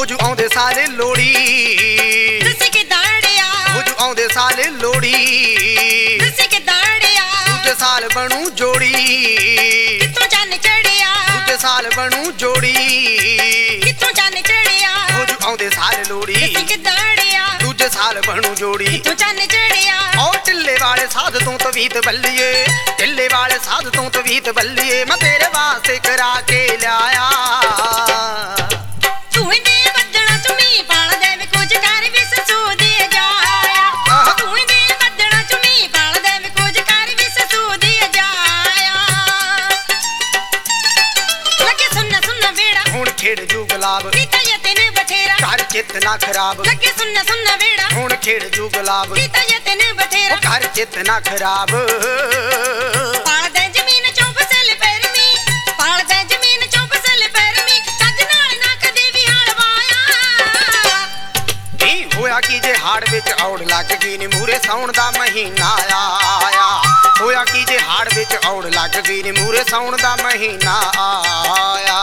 ਜੂ ਆਉਂਦੇ ਸਾਲੇ ਲੋੜੀ ਤੁਸੀਂ ਕਿੱਦਾਂ ਅੜਿਆ ਹੋ ਜੂ ਆਉਂਦੇ ਸਾਲੇ ਲੋੜੀ ਤੁਸੀਂ ਕਿੱਦਾਂ ਅੜਿਆ ਦੂਜੇ ਸਾਲ ਬਣੂ ਜੋੜੀ ਕਿੱਥੋਂ ਚੰਨ ਚੜਿਆ ਦੂਜੇ ਸਾਲ ਬਣੂ ਜੋੜੀ ਕਿੱਥੋਂ ਚੰਨ ਚੜਿਆ ਹੋ ਜੂ ਆਉਂਦੇ ਸਾਲੇ ਲੋੜੀ ਤੁਸੀਂ ਕਿੱਦਾਂ ਅੜਿਆ ਦੂਜੇ ਸਾਲ ਬਣੂ ਜੋੜੀ ਕਿੱਥੋਂ ਚੰਨ ਚੜਿਆ ਓ ਢਿੱਲੇ ਵਾਲੇ ਸਾਧ ਤੋਂ ਤਵੀਤ ਬੱਲੀਏ ਢਿੱਲੇ ਵਾਲੇ ਸਾਧ ਤੋਂ ਤਵੀਤ ਬੱਲੀਏ ਮੈਂ ਤੇਰੇ ਵਾਸਤੇ ਕਰਾ ਕੇ ਲਿਆਇਆ ਤੂੰ ਦੇ ਬੱਦਣਾ ਚੁੰਮੀ ਪਾਲ ਦੇ ਵੇ ਕੁਝ ਕਰ ਵੀ ਸਸੂ ਦੇ ਜਾਇਆ ਤੂੰ ਦੇ ਬੱਦਣਾ ਚੁੰਮੀ ਪਾਲ ਦੇ ਵੇ ਕੁਝ ਕਰ ਵੀ ਸਸੂ ਦੇ ਜਾਇਆ ਲੱਗੇ ਸੁਣਨਾ ਸੁਣਨਾ ਵੇੜਾ ਹੁਣ ਖੇਡ ਜੂ ਗੁਲਾਬ ਕੀਤਾ ਯਤਨ ਬਥੇਰਾ ਘਰ ਚਿੱਤ ਨਾ ਖਰਾਬ ਲੱਗੇ ਸੁਣਨਾ ਸੁਣਨਾ ਵੇੜਾ ਹੁਣ ਖੇਡ ਜੂ ਗੁਲਾਬ ਕੀਤਾ ਯਤਨ ਬਥੇਰਾ ਘਰ ਚਿੱਤ ਨਾ ਖਰਾਬ ਪਾਲ ਦੇ ਜ਼ਮੀਨ ਚੋਂ ਫਸਲ ਪੈਰਮੀ ਪਾਲ ਦੇ ਜ਼ਮੀਨ ਚੋਂ ਫਸਲ ਪੈਰਮੀ ਚੱਜ ਨਾਲ ਨਾ ਕਦੇ ਵੀ ਹਾਲ ਵਾਇਆ ਨਹੀਂ ਹੋਇਆ ਕੀ ਜੇ ਹਾੜ ਵਿੱਚ ਔੜ ਲੱਗ ਗਈ ਨੀ ਮੂਰੇ ਸਾਉਣ ਦਾ ਮਹੀਨਾ ਆਇਆ ਹੋਇਆ ਕੀ ਜੇ ਹਾੜ ਵਿੱਚ ਔੜ ਲੱਗ ਗਈ ਨੀ ਮੂਰੇ ਸਾਉਣ ਦਾ ਮਹੀਨਾ ਆਇਆ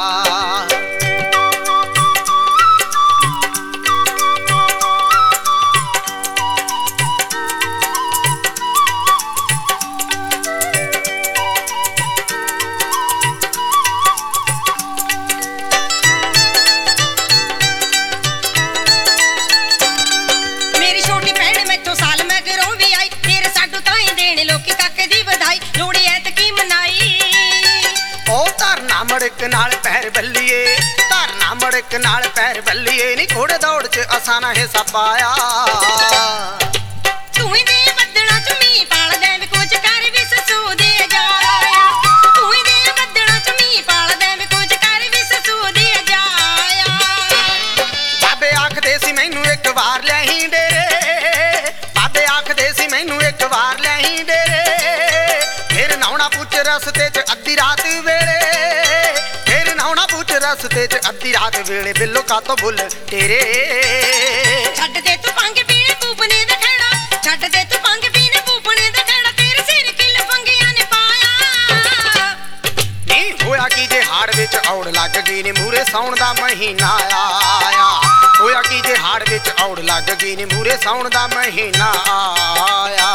ਮੇਰੀ ਛੋਟੀ ਭੈਣ ਮੈਥੋਂ ਸਾਲ ਮਗਰੋਂ ਵੀ ਆਈ ਤੇਰੇ ਸਾਡੂ ਤਾਈ ਦੇਣ ਲੋਕੀ ਕਾਕੇ ਦੀ ਵਧਾਈ ਲੋੜੀ ਐਤਕੀ ਮਨਾਈ ਉਹ ਧਰਨਾ ਮੜਕ ਨਾਲ ਪੈਰ ਬੱਲੀਏ ਧਰਨਾ ਮੜਕ ਨਾਲ ਪੈਰ ਬੱਲੀਏ ਨੀ ਘੋੜੇ ਦੌੜ ਚ ਅਸਾਂ ਨਾ ਹਿੱਸਾ ਪਾਇਆ ਤੂੰ ਦੇ ਬੱਦਣਾ ਚੁੰਮੀ ਪਾਲ ਦੇ ਵੇ ਕੁਝ ਕਰ ਵੀ ਸਸੂ ਦੇ ਜਾਇਆ ਤੂੰ ਦੇ ਬੱਦਣਾ ਚੁੰਮੀ ਪਾਲ ਦੇ ਵੇ ਕੁਝ ਕਰ ਵੀ ਸਸੂ ਦੇ ਜਾਇਆ ਬਾਬੇ ਆਖਦੇ ਸੀ ਮੈਨੂੰ ਇੱਕ ਵਾਰ ਲਿਆਹੀਂ ਡੇਰੇ ਬਾਬੇ ਆਖਦੇ ਸੀ ਮੈਨੂੰ ਇੱਕ ਵਾਰ ਲਿਆਹੀਂ ਡੇਰੇ ਫਿਰ ਨਹਾਉਣਾ ਪੁੱਛ ਰਸਤੇ ਚ ਅੱਧੀ ਰਾਤ ਵੇਲੇ ਫਿਰ ਨਹਾਉਣਾ ਪੁੱਛ ਰਸਤੇ ਚ ਅੱਧੀ ਰਾਤ ਵੇਲੇ ਬਿੱਲੋ ਕਾਤੋਂ ਬੁੱਲ ਤੇਰੇ ਛੱਡ ਦੇ ਤੂੰ ਪੰਗ ਪੀਣੇ ਪੂਪਨੇ ਦਾ ਖੜਾ ਛੱਡ ਦੇ ਤੂੰ ਪੰਗ ਪੀਣੇ ਪੂਪਨੇ ਦਾ ਖੜਾ ਤੇਰੇ ਸਿਰ ਕਿਲ ਫੰਗਿਆਂ ਨੇ ਪਾਇਆ ਨਹੀਂ ਹੋਇਆ ਕੀ ਜੇ ਹਾੜ ਵਿੱਚ ਔੜ ਲੱਗ ਗਈ ਨੀ ਮੂਰੇ ਸਾਉਣ ਦਾ ਮਹੀਨਾ ਆਇਆ ਹੋਇਆ ਕੀ ਜੇ ਹਾੜ ਵਿੱਚ ਔੜ ਲੱਗ ਗਈ ਨੀ ਮੂਰੇ ਸਾਉਣ ਦਾ ਮਹੀਨਾ ਆਇਆ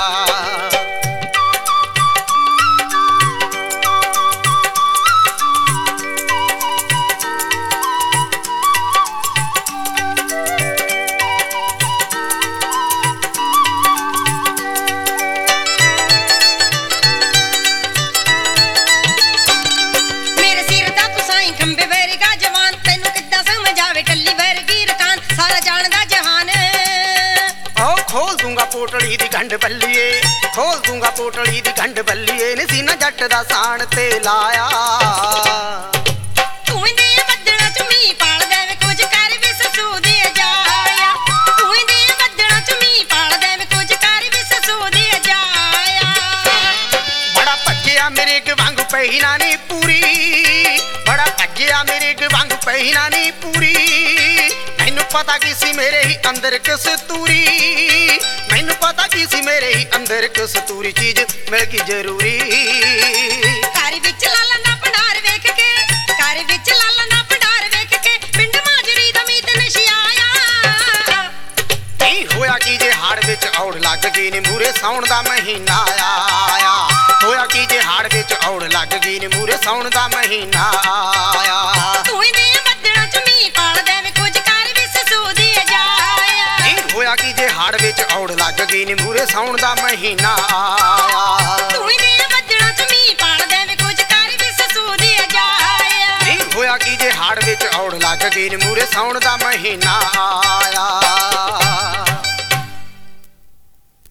ਮੇਰੇ ਸਿਰ ਦਾ ਤੂੰ ਸਾਈਂ ਖੰਬੇ ਵਰਗਾ ਜਵਾਨ ਤੈਨੂੰ ਕਿੱਦਾਂ ਸਮਝ ਆਵੇ ਟੱਲੀ ਵਰਗੀ ਰਕਾਨ ਸਾਰਾ ਜਾਣਦਾ ਜਹਾਨ ਓ ਖੋਲ ਦੂੰਗਾ ਪੋਟਲੀ ਦੀ ਗੰਢ ਬੱਲੀਏ ਖੋਲ ਦੂੰਗਾ ਪੋਟਲੀ ਦੀ ਗੰਢ ਬੱਲੀਏ ਨੀ ਸੀਨਾ ਜੱਟ ਦਾ ਸਾਣ ਤੇ ਲਾਇਆ ਤੂੰ ਦੇ ਬੱਦਣਾ ਚੁੰਮੀ ਪਾਲ ਦੇ ਵੇ ਕੁਝ ਕਰ ਵੀ ਸਸੂ ਦੇ ਜਾਇਆ ਤੂੰ ਦੇ ਬੱਦਣਾ ਚੁੰਮੀ ਪਾਲ ਦੇ ਵੇ ਕੁਝ ਕਰ ਵੀ ਸਸੂ ਦੇ ਜਾਇਆ ਬੜਾ ਭੱਜਿਆ ਮੇਰੇ ਗ ਵਾਂਗ ਪਹਿਨਾ ਨੀ ਪੂਰੀ ਬੜਾ ਭੱਜਿਆ ਮੇਰੇ ਗ ਵਾਂਗ ਪਹਿਨਾ ਨੀ ਪੂਰੀ ਮੈਨੂੰ ਪਤਾ ਕੀ ਸੀ ਮੇਰੇ ਹੀ ਅੰਦਰ ਕਸਤੂਰੀ ਮੈਨੂੰ ਪਤਾ ਕੀ ਸੀ ਮੇਰੇ ਹੀ ਅੰਦਰ ਕਸਤੂਰੀ ਚੀਜ਼ ਮਿਲ ਗਈ ਜ਼ਰੂਰੀ ਘਰ ਵਿੱਚ ਲਾਲਾਂ ਦਾ ਭੰਡਾਰ ਵੇਖ ਕੇ ਘਰ ਵਿੱਚ ਲਾਲਾਂ ਦਾ ਭੰਡਾਰ ਵੇਖ ਕੇ ਪਿੰਡ ਮਾਜਰੀ ਦਾ ਮੀਤ ਨਸ਼ਿਆਇਆ ਨਹੀਂ ਹੋਇਆ ਕੀ ਜੇ ਹਾੜ ਵਿੱਚ ਔੜ ਲੱਗ ਗਈ ਨੀ ਮੂਰੇ ਸਾਉਣ ਦਾ ਮਹੀਨਾ ਆਇਆ ਹੋਇਆ ਕੀ ਜੇ ਹਾੜ ਵਿੱਚ ਔੜ ਲੱਗ ਗਈ ਨੀ ਮੂਰੇ ਸਾਉਣ ਦਾ ਮਹੀਨਾ ਆਇਆ ਤੂੰ ਦੇ ਬੱਦਣਾ ਚੁੰਮੀ ਪਾਲ ਦੇ ਵੇ ਕੁਝ ਕਰ ਵੀ ਸਸੂ ਦੇ ਜਾਇਆ ਨਹੀਂ ਹੋਇਆ ਕੀ ਜੇ ਹਾੜ ਵਿੱਚ ਔੜ ਲੱਗ ਗਈ ਨੀ ਮੂਰੇ ਸਾਉਣ ਦਾ ਮਹੀਨਾ ਆਇਆ ਤੂੰ ਦੇ ਬੱਦਣਾ ਚੁੰਮੀ ਪਾਲ ਦੇ ਵੇ ਕੁਝ ਕਰ ਵੀ ਸਸੂ ਦੇ ਜਾਇਆ ਨਹੀਂ ਹੋਇਆ ਕੀ ਜੇ ਹਾੜ ਵਿੱਚ ਔੜ ਲੱਗ ਗਈ ਨੀ ਮੂਰੇ ਸਾਉਣ ਦਾ ਮਹੀਨਾ ਆਇਆ